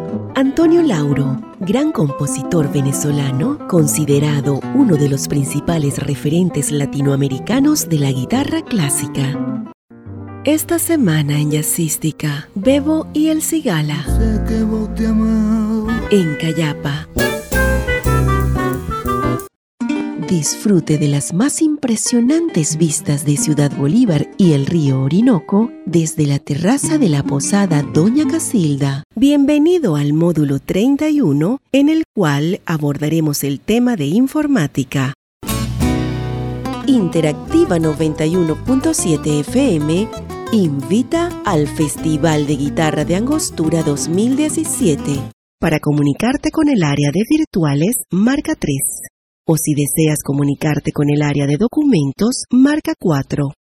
Antonio Lauro, gran compositor venezolano, considerado uno de los principales referentes latinoamericanos de la guitarra clásica. Esta semana en Jazzística, Bebo y el Cigala. En Cayapa. Disfrute de las más impresionantes vistas de Ciudad Bolívar y el río Orinoco desde la terraza de la posada Doña Casilda. Bienvenido al módulo 31, en el cual abordaremos el tema de informática. Interactiva 91.7 FM invita al Festival de Guitarra de Angostura 2017. Para comunicarte con el área de virtuales, marca 3. O si deseas comunicarte con el área de documentos, marca 4.